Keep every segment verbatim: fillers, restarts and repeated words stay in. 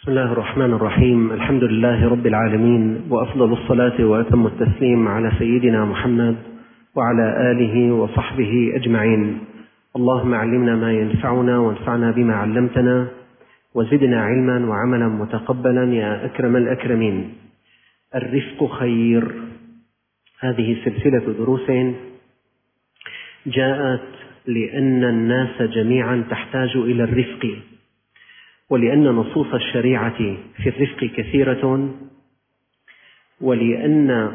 بسم الله الرحمن الرحيم. الحمد لله رب العالمين، وأفضل الصلاة وأتم التسليم على سيدنا محمد وعلى آله وصحبه أجمعين. اللهم علمنا ما ينفعنا وانفعنا بما علمتنا وزدنا علما وعملا متقبلا يا أكرم الأكرمين. الرفق خير. هذه سلسلة دروس جاءت لأن الناس جميعا تحتاج إلى الرفق، ولأن نصوص الشريعة في الرفق كثيرة، ولأن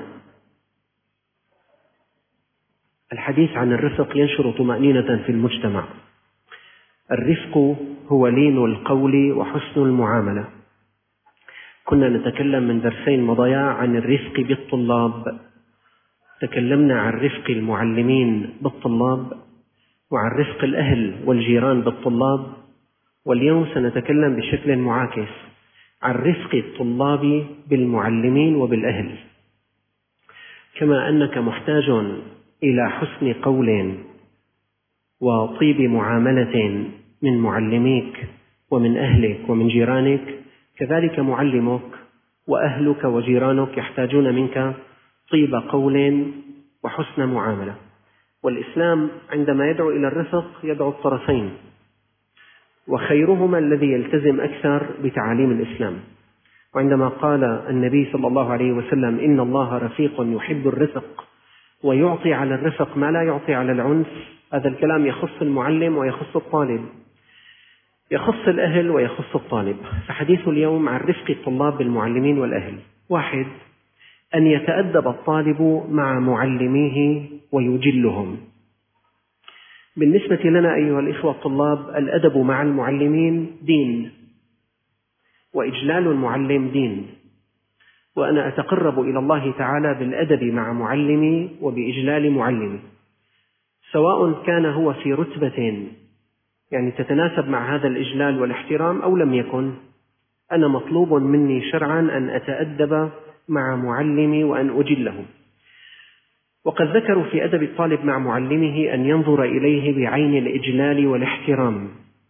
الحديث عن الرفق ينشر طمأنينة في المجتمع. الرفق هو لين القول وحسن المعاملة. كنا نتكلم من درسين مضيا عن الرفق بالطلاب، تكلمنا عن رفق المعلمين بالطلاب وعن رفق الأهل والجيران بالطلاب، واليوم سنتكلم بشكل معاكس عن رفق الطلاب بالمعلمين وبالأهل. كما أنك محتاج إلى حسن قول وطيب معاملة من معلميك ومن أهلك ومن جيرانك، كذلك معلمك وأهلك وجيرانك يحتاجون منك طيب قول وحسن معاملة. والإسلام عندما يدعو إلى الرفق يدعو الطرفين، وخيرهما الذي يلتزم أكثر بتعاليم الإسلام. وعندما قال النبي صلى الله عليه وسلم إن الله رفيق يحب الرفق ويعطي على الرفق ما لا يعطي على العنف، هذا الكلام يخص المعلم ويخص الطالب، يخص الأهل ويخص الطالب. فحديث اليوم عن رفق الطلاب بالمعلمين والأهل. واحد، أن يتأدب الطالب مع معلميه ويجلهم. بالنسبة لنا أيها الإخوة الطلاب، الأدب مع المعلمين دين، وإجلال المعلم دين، وأنا أتقرب إلى الله تعالى بالأدب مع معلمي وبإجلال معلمي، سواء كان هو في رتبة يعني تتناسب مع هذا الإجلال والاحترام أو لم يكن. أنا مطلوب مني شرعا أن أتأدب مع معلمي وأن أجله. وقد ذكروا في أدب الطالب مع معلمه أن ينظر إليه بعين الإجلال والاحترام.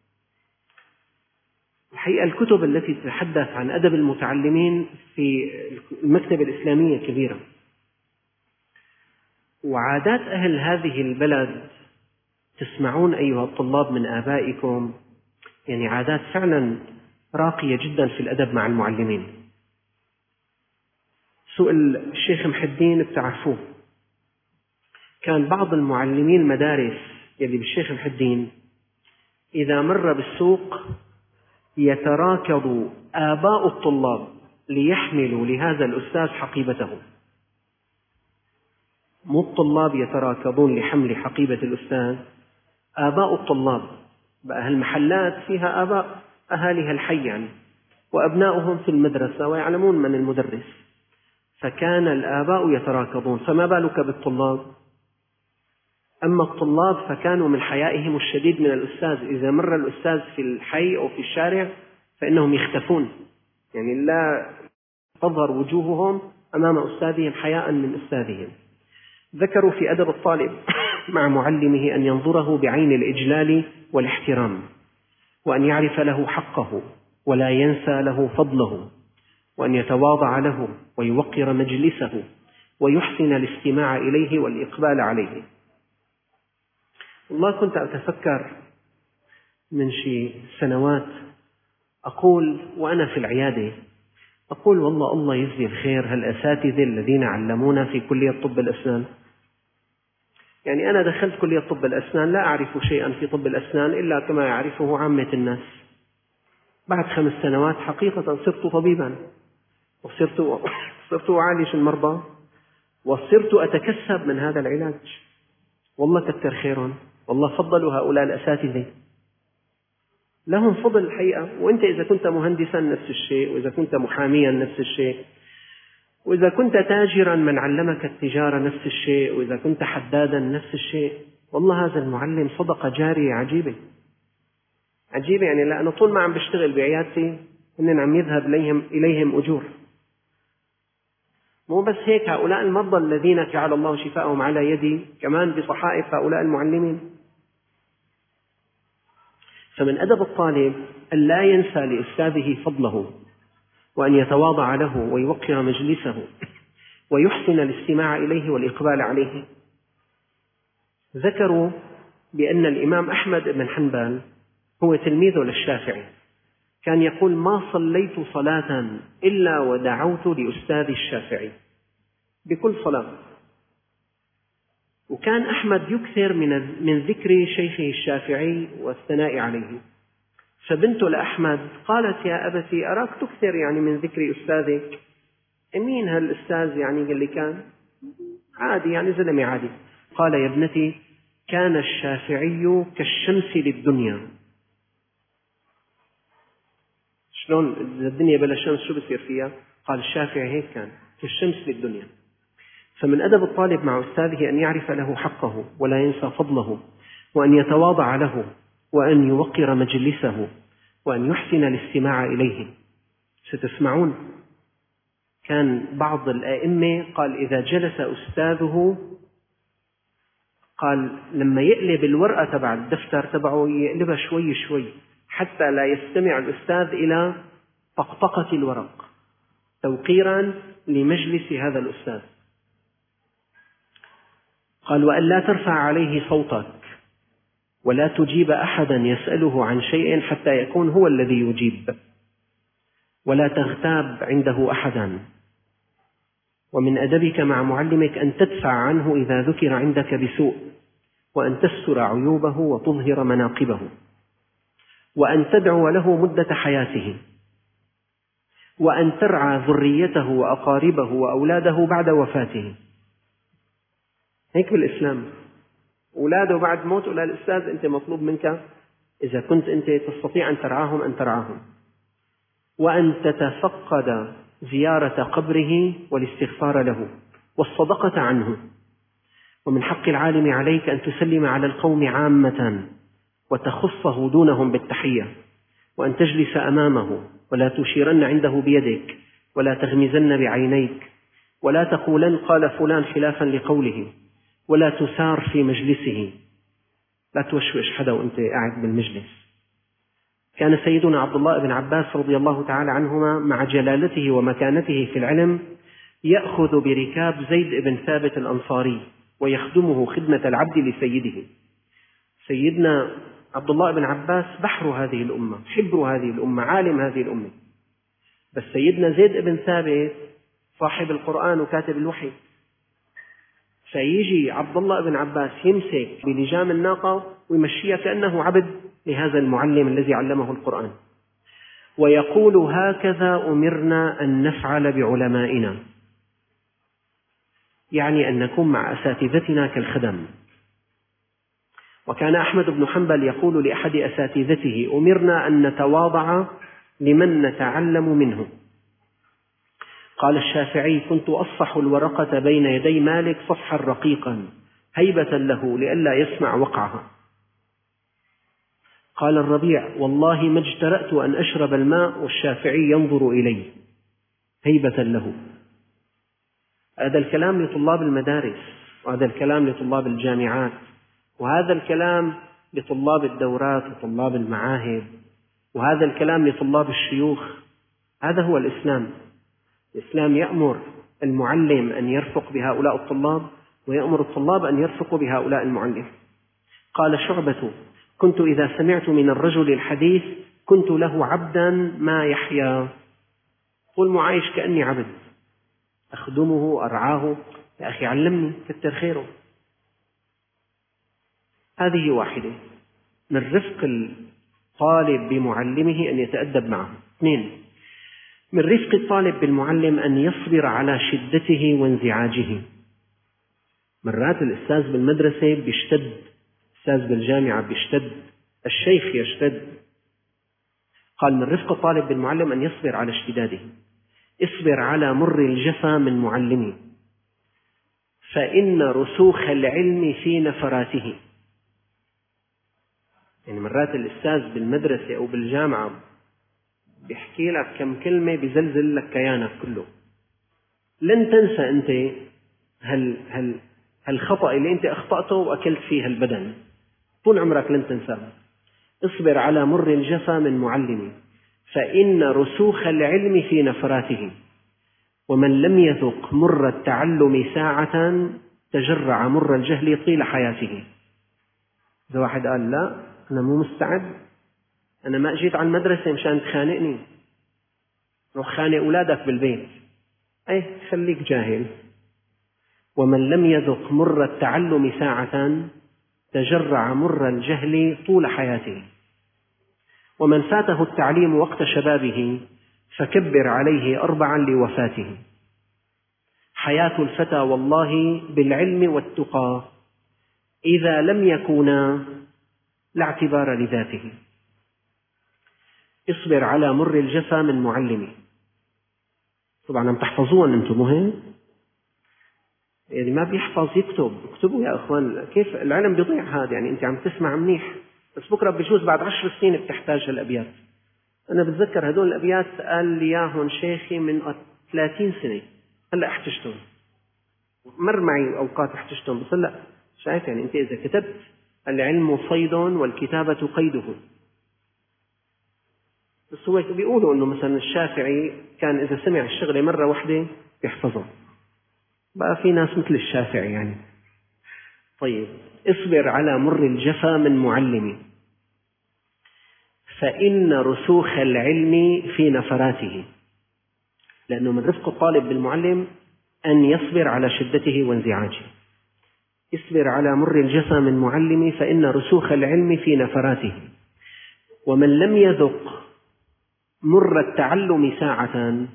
الحقيقة الكتب التي تتحدث عن أدب المتعلمين في المكتبة الإسلامية كبيرة، وعادات أهل هذه البلد تسمعون أيها الطلاب من آبائكم، يعني عادات فعلا راقية جدا في الأدب مع المعلمين. سؤال الشيخ محي الدين بتعرفوه، كان بعض المعلمين المدارس يلي بالشيخ محي الدين إذا مر بالسوق يتراكض آباء الطلاب ليحملوا لهذا الأستاذ حقيبته. مو الطلاب يتراكضون لحمل حقيبة الأستاذ، آباء الطلاب. بقى هالمحلات فيها آباء أهاليها الحي يعني، وأبناؤهم في المدرسة ويعلمون من المدرس، فكان الآباء يتراكضون، فما بالك بالطلاب؟ أما الطلاب فكانوا من حيائهم الشديد من الأستاذ، إذا مر الأستاذ في الحي أو في الشارع فإنهم يختفون، يعني لا تظهر وجوههم أمام أستاذهم حياء من أستاذهم. ذكروا في أدب الطالب مع معلمه أن ينظره بعين الإجلال والاحترام، وأن يعرف له حقه ولا ينسى له فضله، وأن يتواضع له ويوقر مجلسه ويحسن الاستماع إليه والإقبال عليه. والله كنت أتفكر من شي سنوات أقول وأنا في العيادة، أقول والله الله يجزي الخير هالأساتذة الذين علمونا في كلية طب الأسنان. يعني أنا دخلت كلية طب الأسنان لا أعرف شيئا في طب الأسنان إلا كما يعرفه عامة الناس. بعد خمس سنوات حقيقة صرت طبيبا، وصرت صرت أعالج المرضى، وصرت أتكسب من هذا العلاج. والله كتر خيرهم، والله فضلوا هؤلاء الأساتذة، لهم فضل الحقيقة. وأنت إذا كنت مهندسا نفس الشيء، وإذا كنت محاميا نفس الشيء، وإذا كنت تاجرا من علمك التجارة نفس الشيء، وإذا كنت حدادا نفس الشيء. والله هذا المعلم صدقة جارية عجيبة عجيبة. يعني لأنه طول ما عم بشتغل بعيادتي إنن عم يذهب إليهم, إليهم أجور. مو بس هيك، هؤلاء المرضى الذين جعل الله شفاءهم على يدي كمان بصحائف هؤلاء المعلمين. فمن أدب الطالب أن لا ينسى لأستاذه فضله وأن يتواضع له ويوقر مجلسه ويحسن الاستماع إليه والإقبال عليه. ذكروا بأن الإمام أحمد بن حنبل هو تلميذ للشافعي، كان يقول: ما صليت صلاة إلا ودعوت لأستاذ الشافعي بكل صلاة. وكان أحمد يكثر من من ذكر شيخه الشافعي والثناء عليه، فبنت لأحمد قالت: يا أبتي أراك تكثر يعني من ذكر أستاذك. مين هالأستاذ؟ يعني قال لي كان عادي، يعني زلمة عادي. قال: يا ابنتي، كان الشافعي كالشمس للدنيا. شلون الدنيا بلا شمس شو بصير فيها؟ قال: الشافعي هيك كان كالشمس للدنيا. فمن أدب الطالب مع أستاذه أن يعرف له حقه ولا ينسى فضله، وأن يتواضع له، وأن يوقر مجلسه، وأن يحسن الاستماع إليه. ستسمعون كان بعض الآئمة قال: إذا جلس أستاذه، قال لما يقلب الورقة تبع الدفتر تبعه يقلبها شوي شوي حتى لا يستمع الأستاذ إلى طقطقة الورق، توقيرا لمجلس هذا الأستاذ. قال: وأن لا ترفع عليه صوتك، ولا تجيب أحدا يسأله عن شيء حتى يكون هو الذي يجيب، ولا تغتاب عنده أحدا. ومن أدبك مع معلمك أن تدفع عنه إذا ذكر عندك بسوء، وأن تستر عيوبه وتظهر مناقبه، وأن تدعو له مدة حياته، وأن ترعى ذريته وأقاربه وأولاده بعد وفاته. هيك بالإسلام، أولاده بعد موت ولا الأستاذ أنت مطلوب منك إذا كنت أنت تستطيع أن ترعاهم أن ترعاهم. وأن تتفقد زيارة قبره والاستغفار له والصدقة عنه. ومن حق العالم عليك أن تسلم على القوم عامة وتخصه دونهم بالتحية، وأن تجلس أمامه ولا تشيرن عنده بيدك، ولا تغمزن بعينيك، ولا تقولن قال فلان خلافا لقوله، ولا تسار في مجلسه، لا توشوش حدا وأنت قاعد بالمجلس. كان سيدنا عبد الله بن عباس رضي الله تعالى عنهما مع جلالته ومكانته في العلم يأخذ بركاب زيد بن ثابت الأنصاري ويخدمه خدمة العبد لسيده. سيدنا عبد الله بن عباس بحر هذه الأمة، حبر هذه الأمة، عالم هذه الأمة، بس سيدنا زيد بن ثابت صاحب القرآن وكاتب الوحي. فيجي عبد الله بن عباس يمسك بلجام الناقة ويمشيها كأنه عبد لهذا المعلم الذي علمه القرآن، ويقول: هكذا أمرنا أن نفعل بعلمائنا، يعني أن نكون مع أساتذتنا كالخدم. وكان أحمد بن حنبل يقول لأحد أساتذته: أمرنا أن نتواضع لمن نتعلم منه. قال الشافعي: كنت أصفح الورقة بين يدي مالك صفحا رقيقا هيبة له لئلا يسمع وقعها. قال الربيع: والله ما اجترأت أن أشرب الماء والشافعي ينظر إلي هيبة له. هذا الكلام لطلاب المدارس، وهذا الكلام لطلاب الجامعات، وهذا الكلام لطلاب الدورات وطلاب المعاهد، وهذا الكلام لطلاب الشيوخ. هذا هو الإسلام. الإسلام يأمر المعلم أن يرفق بهؤلاء الطلاب، ويأمر الطلاب أن يرفقوا بهؤلاء المعلم. قال شعبة: كنت إذا سمعت من الرجل الحديث كنت له عبدا ما يحيا. قل معايش كأني عبد، أخدمه أرعاه. يا أخي علمني، كتر خيره. هذه واحدة من رفق الطالب بمعلمه أن يتأدب معه. اثنين، من رفق الطالب بالمعلم أن يصبر على شدته وانزعاجه. مرات الأستاذ بالمدرسة بيشتد، الأستاذ بالجامعة بيشتد، الشيخ يشتد. قال: من رفق الطالب بالمعلم أن يصبر على اشتداده. اصبر على مر الجفا من معلمي، فإن رسوخ العلم في نفراته. يعني مرات الأستاذ بالمدرسة أو بالجامعة بيحكي لك كم كلمة بيزلزل لك كيانك كله. لن تنسى أنت هل هل هالخطأ اللي أنت أخطأته وأكلت فيه البدن، طول عمرك لن تنساه. اصبر على مر الجفا من معلمي، فإن رسوخ العلم في نفراته، ومن لم يذق مر التعلم ساعة تجرع مر الجهل طيل حياته. إذا واحد قال لا أنا مو مستعد، أنا ما أجيت على المدرسة مشان تخانقني، روح خانق أولادك بالبيت، أي خليك جاهل. ومن لم يذق مر التعلم ساعة تجرع مر الجهل طول حياته. ومن فاته التعليم وقت شبابه فكبر عليه أربعا لوفاته. حياة الفتى والله بالعلم والتقى، إذا لم يكونا لا اعتبار لذاته. اصبر على مر الجفا من معلمه. طبعا عم تحفظوها أنتم، مهم يعني ما بيحفظ يكتب، اكتبوا يا أخوان، كيف العلم بيضيع هذا؟ يعني أنت عم تسمع منيح، بس بكرة بجوز بعد عشر سنين بتحتاج هالأبيات. أنا بتذكر هدول الأبيات قال لي ياهن شيخي من ثلاثين سنة، هلأ احتجتهم، مر معي أوقات احتجتهم، بس لا شايف يعني أنت إذا كتبت العلم صيد والكتابة قيده. بس هو بيقولوا أنه مثلا الشافعي كان إذا سمع الشغلة مرة واحدة يحفظه، بقى في ناس مثل الشافعي يعني. طيب، اصبر على مر الجفا من معلمي، فإن رسوخ العلم في نفراته. لأنه من رفق الطالب بالمعلم أن يصبر على شدته وانزعاجه. اصبر على مر الجفا من معلمي، فإن رسوخ العلم في نفراته. ومن لم يذق مر التعلم ساعة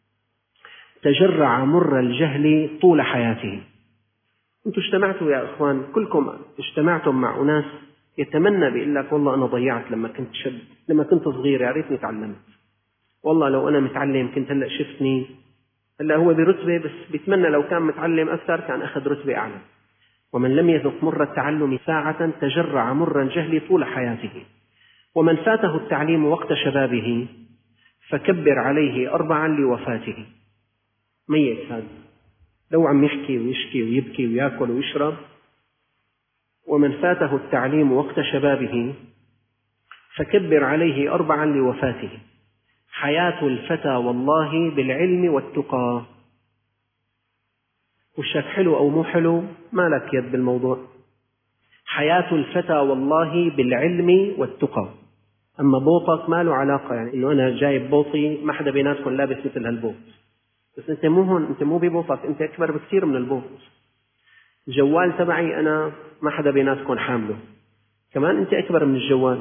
تجرع مر الجهل طول حياته. أنتم اجتمعتوا يا أخوان، كلكم اجتمعتم مع أناس يتمنى بيقول لك والله أنا ضيعت لما كنت شاب، لما كنت صغير يا ريتني تعلمت، والله لو أنا متعلم كنت هلأ شفتني. هلأ هو برتبة، بس بيتمنى لو كان متعلم أكثر كان أخذ رتبة أعلى. ومن لم يذق مر التعلم ساعة تجرع مر الجهل طول حياته. ومن فاته التعليم وقت شبابه فكبر عليه أربعا لوفاته. ميت هذا لو عم يحكي ويشكي ويبكي ويأكل ويشرب. ومن فاته التعليم وقت شبابه فكبر عليه أربعا لوفاته. حياة الفتى والله بالعلم والتقى. وشك حلو أو مو حلو ما لك يد بالموضوع. حياة الفتى والله بالعلم والتقى. أما بوطك ما له علاقة، يعني إنه أنا جايب بوطي ما حدا بيناتكم لابس مثل هالبوط، بس أنت مو هون، أنت مو ببوطك، أنت أكبر بكثير من البوط. الجوال تبعي أنا ما حدا بيناتكم حامله، كمان أنت أكبر من الجوال.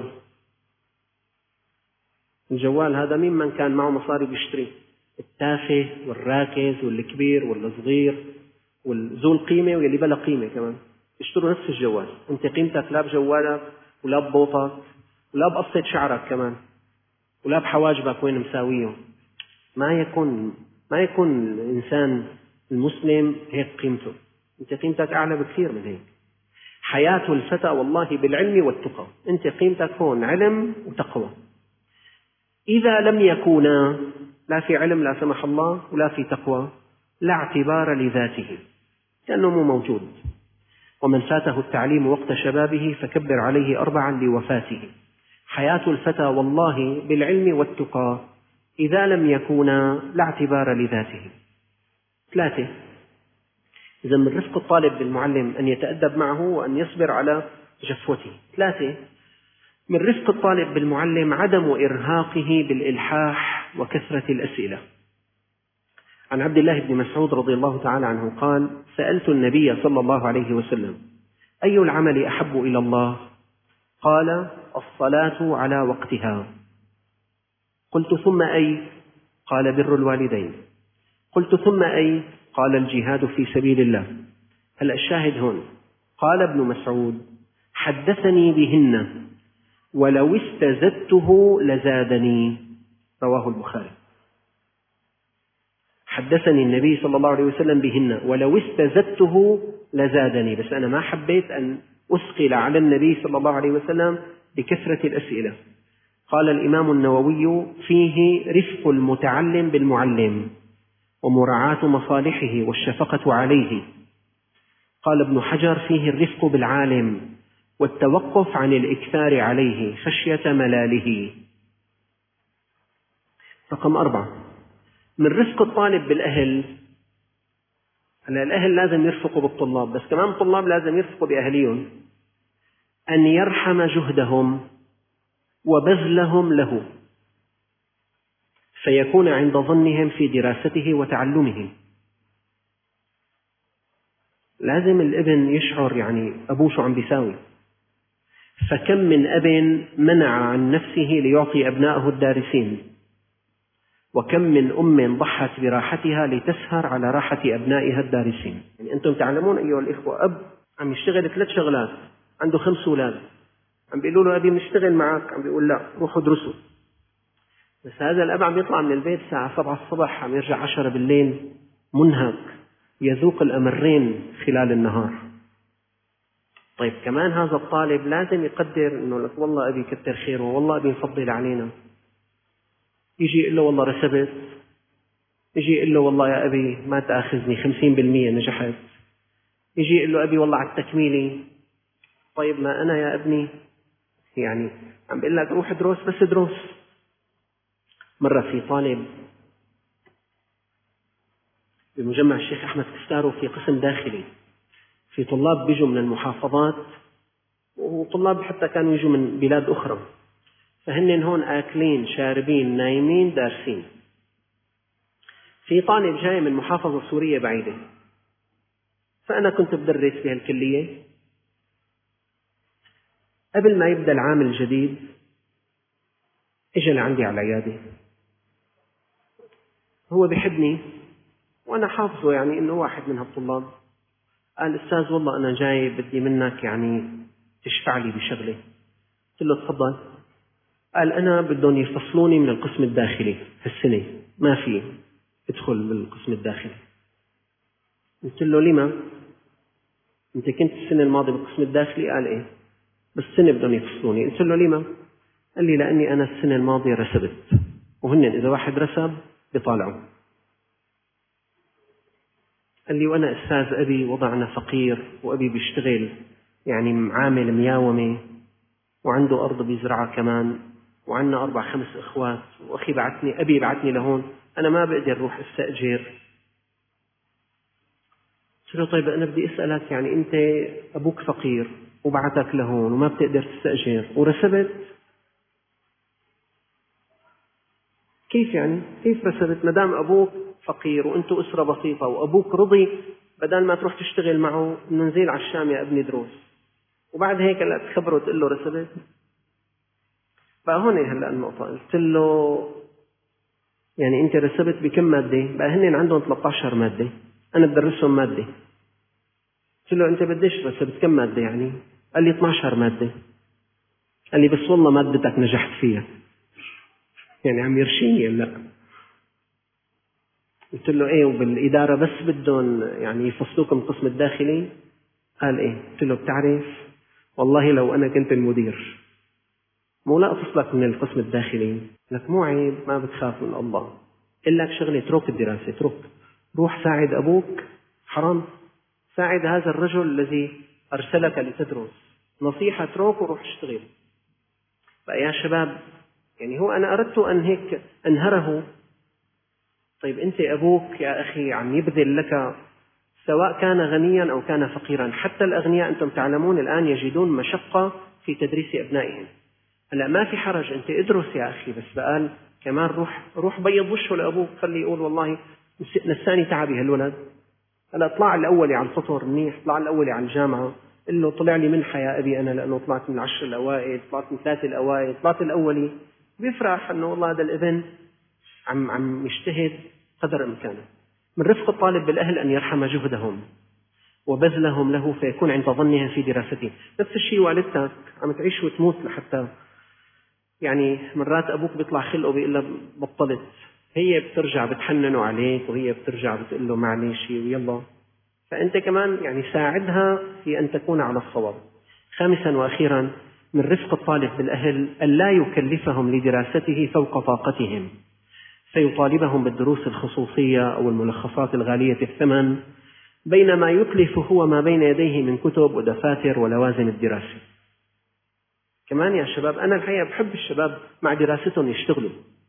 الجوال هذا مين من كان معه مصاري بيشتري، التافه والراكز والكبير والصغير والذو القيمة واللي بلا قيمة كمان يشتروا نفس الجوال. أنت قيمتك لا بجوالك ولا ببوطك ولا بقصة شعرك كمان ولا بحواجبك وين مساويه. ما يكون ما يكون الإنسان المسلم هيك قيمته، أنت قيمتك أعلى بكثير من هيك. حياة الفتى والله بالعلم والتقى. أنت قيمتك هون علم وتقوى. إذا لم يكونا لا في علم لا سمح الله ولا في تقوى لا اعتبار لذاته، كأنه مو موجود. ومن فاته التعليم وقت شبابه فكبر عليه أربعا لوفاته. حياة الفتى والله بالعلم والتقى، إذا لم يكونا لا اعتبار لذاته. ثلاثة، إذا من رفق الطالب بالمعلم أن يتأدب معه وأن يصبر على جفوته. ثلاثة، من رفق الطالب بالمعلم عدم إرهاقه بالإلحاح وكثرة الأسئلة. عن عبد الله بن مسعود رضي الله تعالى عنه قال: سألت النبي صلى الله عليه وسلم: أي العمل أحب إلى الله؟ قال: الصلاة على وقتها. قلت: ثم أي؟ قال: بر الوالدين. قلت: ثم أي؟ قال: الجهاد في سبيل الله. هلأ الشاهد هون، قال ابن مسعود: حدثني بهن ولو استزدته لزادني. رواه البخاري. حدثني النبي صلى الله عليه وسلم بهن ولو استزدته لزادني، بس أنا ما حبيت أن أثقل على النبي صلى الله عليه وسلم بكثرة الأسئلة. قال الإمام النووي: فيه رفق المتعلم بالمعلم ومراعاة مصالحه والشفقة عليه. قال ابن حجر: فيه الرفق بالعالم والتوقف عن الإكثار عليه خشية ملاله. رقم أربعة، من رفق الطالب بالأهل. هلا الأهل لازم يرفقوا بالطلاب، بس كمان الطلاب لازم يرفقوا بأهليهم، أن يرحم جهدهم وبذلهم له، فيكون عند ظنهم في دراسته وتعلمه. لازم الابن يشعر يعني أبوه شو عم بيساوي. فكم من أب منع عن نفسه ليعطي أبنائه الدارسين، وكم من أم ضحت براحتها لتسهر على راحة أبنائها الدارسين. يعني أنتم تعلمون أيها الإخوة، أب عم يشتغل ثلاث شغلات، عنده خمس أولاد، عم بيقولوا له أبي نشتغل معك، عم بيقول لا روحوا درسوا. بس هذا الأب عم يطلع من البيت الساعة سبعة الصبح، عم يرجع عشرة بالليل منهك، يذوق الأمرين خلال النهار. طيب كمان هذا الطالب لازم يقدر إنه لك والله أبي كتر خيره، والله أبي يفضل علينا. يجي يقول له والله رسبت، يجي يقول له والله يا أبي ما تأخذني خمسين بالمية نجحت، يجي يقول له أبي والله على التكميلي. طيب ما أنا يا ابني يعني عم بقول لك روح دروس، بس دروس. مرة في طالب بمجمع الشيخ أحمد كستارو في قسم داخلي، في طلاب بيجوا من المحافظات، وطلاب حتى كانوا يجوا من بلاد أخرى، فهن هون آكلين شاربين نايمين دارسين. في طالب جاي من محافظة سورية بعيدة، فأنا كنت بدرس بهالكلية. قبل ما يبدأ العام الجديد إجا لعندي على العيادة، هو بيحبني وأنا حافظه يعني إنه واحد من هالطلاب. قال أستاذ والله أنا جاي بدي منك يعني تشفع لي بشغلة. قلت له تفضل. قال أنا بدهم يفصلوني من القسم الداخلي هالسنة، ما في ادخل بالقسم الداخلي. قلت له لما؟ أنت كنت السنة الماضية بالقسم الداخلي؟ قال إيه، بس السنة بدهم يفصلوني. قلت له لما؟ قال لي لأني أنا السنة الماضية رسبت، وهن إذا واحد رسب بيطالعوا. قال لي وأنا أستاذ أبي وضعنا فقير، وأبي بيشتغل يعني عامل مياومة، وعنده أرض بيزرعها كمان، وعندنا أربع خمس إخوات، وأخي بعتني أبي بعتني لهون، أنا ما بقدر أروح أستأجر. قلت له طيب أنا بدي أسألك، يعني أنت أبوك فقير وبعتك لهون وما بتقدر تستأجر ورسبت، كيف يعني؟ كيف رسبت؟ مدام أبوك فقير وأنتوا أسرة بسيطة وأبوك رضي بدل ما تروح تشتغل معه إنه نزيل على الشام يا ابني دروس، وبعد هيك لا تخبره وتقول له رسبت. بقى هون هلا النقطة، قلت له يعني أنت رسبت بكم مادة؟ بقى هن عندهم ثلاثة عشر مادة، أنا بدرسهم مادة. قلت له أنت بديش رسبت كم مادة يعني؟ قال لي اثنتي عشرة مادة. قال لي بس والله مادتك نجحت فيها. يعني عم يرشيني لا. قلت له ايه وبالإدارة بس بدهم يعني يفصلوكم القسم الداخلي؟ قال ايه. قلت له بتعرف والله لو أنا كنت المدير مو لا أفصلك من القسم الداخلي، لك مو عيب ما بتخاف من الله، إلا لك شغلة اترك الدراسة، اترك روح ساعد أبوك، حرام ساعد هذا الرجل الذي أرسلك لتدرس، نصيحة اترك وروح اشتغل. بقى يا شباب يعني هو أنا أردت أن هيك أنهره. طيب أنت أبوك يا أخي عم يبذل لك سواء كان غنيا أو كان فقيرا، حتى الأغنياء أنتم تعلمون الآن يجدون مشقة في تدريس أبنائهم. هلا ما في حرج أنت ادرس يا أخي، بس بقال كمان روح روح بيض وشه لأبوك، خلي يقول والله نساني تعبي هالولد. هلا طلع الأولي على الفطر منيح، طلع الأولي على الجامعة، قل له طلع لي منحة يا أبي أنا لأنه طلعت من العشر الأوائل، طلعت من ثلاثة الأوائل، طلعت الأولي، بيفرح أنه والله هذا الابن عم عم يجتهد قدر إمكانه. من رفق الطالب بالأهل أن يرحم جهدهم وبذلهم له، فيكون عند ظنها في دراسته. نفس الشيء والدتك عم تعيش وتموت لحتى يعني مرات أبوك بيطلع خلقه بيقول له بطلت، هي بترجع بتحننه عليك، وهي بترجع بتقول له معلش ويلا، فأنت كمان يعني ساعدها في أن تكون على الصواب. خامسا وأخيرا من رفق الطالب بالأهل ألا يكلفهم لدراسته فوق طاقتهم، فيطالبهم بالدروس الخصوصية أو الملخصات الغالية الثمن، بينما يتلف هو ما بين يديه من كتب ودفاتر ولوازم الدراسة. كمان يا شباب أنا الحقيقة بحب الشباب مع دراستهم يشتغلوا،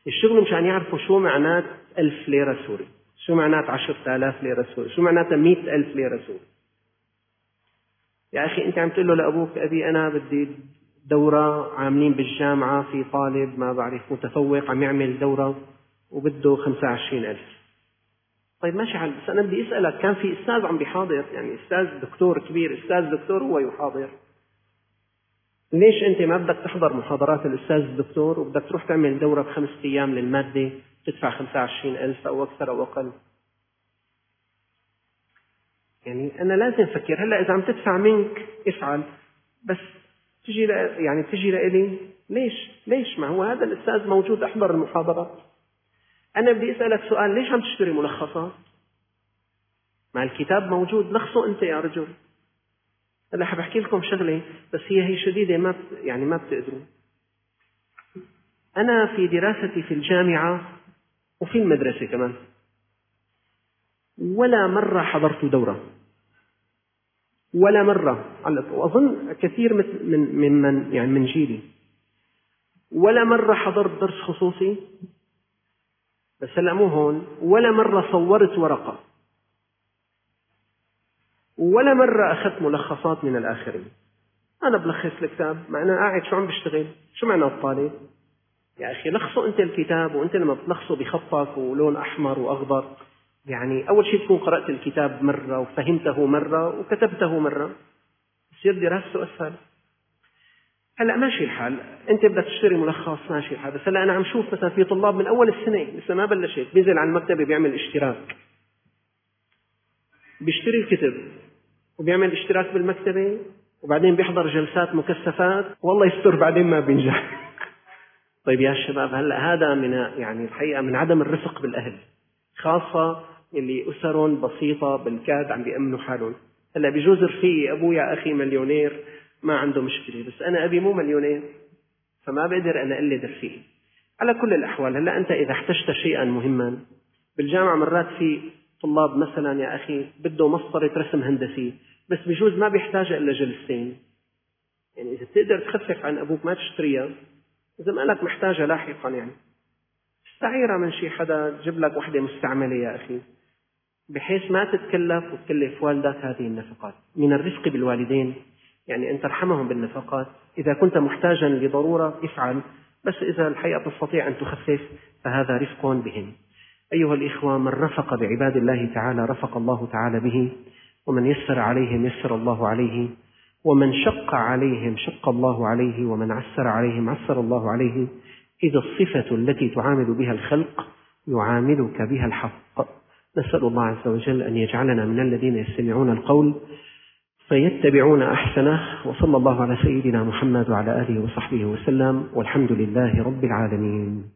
يشتغلوا مشان يعرفوا شو معنات ألف ليرة سوري، شو معنات عشرة آلاف ليرة سوري، شو معناتها مئة ألف ليرة سوري. يا أخي أنت عم تقول له لأبوك أبي أنا بدي دورة، عاملين بالجامعة في طالب ما بعرف متفوق عم يعمل دورة وبده خمسة وعشرين ألف. طيب ماشي حال، بس أنا بدي أسألك كان في أستاذ عم بيحاضر، يعني أستاذ دكتور كبير، أستاذ دكتور هو يحاضر، ليش أنت ما بدك تحضر محاضرات الأستاذ الدكتور وبدك تروح تعمل دورة بخمسة أيام للمادة تدفع خمسة وعشرين ألف أو أكثر أو أقل؟ يعني أنا لازم أفكر. هلأ إذا عم تدفع منك افعل، بس تجي يعني تجي لإلي ليش؟ ليش؟ ما هو هذا الأستاذ موجود أحضر المحاضرات. أنا بدي أسألك سؤال، ليش عم تشتري ملخصات؟ مع الكتاب موجود، لخصه أنت يا رجل. هلا حبحكي لكم شغلة بس هي هي شديدة، ما يعني ما بتقدروا. أنا في دراستي في الجامعة وفي المدرسة كمان ولا مرة حضرت دورة، ولا مرة، وأظن كثير من من يعني من جيلي ولا مرة حضرت درس خصوصي. بس هلا مو هون، ولا مرة صورت ورقة، ولا مرة أخذت ملخصات من الآخرين. أنا بلخص الكتاب، مع أنا قاعد شو عم بشتغل؟ شو معنى الطالب؟ يا أخي لخصوا أنت الكتاب، وأنت لما بتلخصه بخطك ولون أحمر وأخضر، يعني أول شيء تكون قرأت الكتاب مرة وفهمته مرة وكتبته مرة، يصير دراسته أسهل. هلا ماشي الحال، أنت بدك تشتري ملخص ماشي الحال، بس هلا أنا عم شوف مثلا في طلاب من أول السنة لسه ما بلشت بينزل على المكتبة بيعمل اشتراك، بيشتري الكتب وبيعمل اشتراك بالمكتبة وبعدين بيحضر جلسات مكثفات، والله يستر بعدين ما بينجح. طيب يا شباب، هلا هذا من يعني الحقيقة من عدم الرفق بالأهل، خاصة اللي أسر بسيطة بالكاد عم بيأمنوا حالهم. هلا بيجوز رفيقي أبويا أخي مليونير ما عنده مشكلة، بس أنا أبي مو مليونير فما بقدر أنا أقلد رفيقي. على كل الأحوال، هلا أنت إذا احتجت شيئا مهما بالجامعة، مرات في طلاب مثلا يا أخي بده مسطرة رسم هندسي، بس بيجوز ما بيحتاج إلا جلستين. يعني إذا تقدر تخفف عن أبوك ما تشتريها، إذا ما لك محتاجة لاحقا يعني استعيرها من شي حدا، جيب لك وحدة مستعملة يا أخي، بحيث ما تتكلف وتكلف والدك هذه النفقات. من الرفق بالوالدين يعني أن ترحمهم بالنفقات. إذا كنت محتاجا لضرورة افعل، بس إذا الحقيقة تستطيع أن تخفف فهذا رفق بهم. أيها الإخوة، من رفق بعباد الله تعالى رفق الله تعالى به، ومن يسر عليهم يسر الله عليه، ومن شق عليهم شق الله عليه، ومن عسر عليهم عسر الله عليه. إذا الصفة التي تعامل بها الخلق يعاملك بها الحق. نسأل الله عز وجل أن يجعلنا من الذين يستمعون القول فيتبعون أحسنه. وصلى الله على سيدنا محمد وعلى آله وصحبه وسلم، والحمد لله رب العالمين.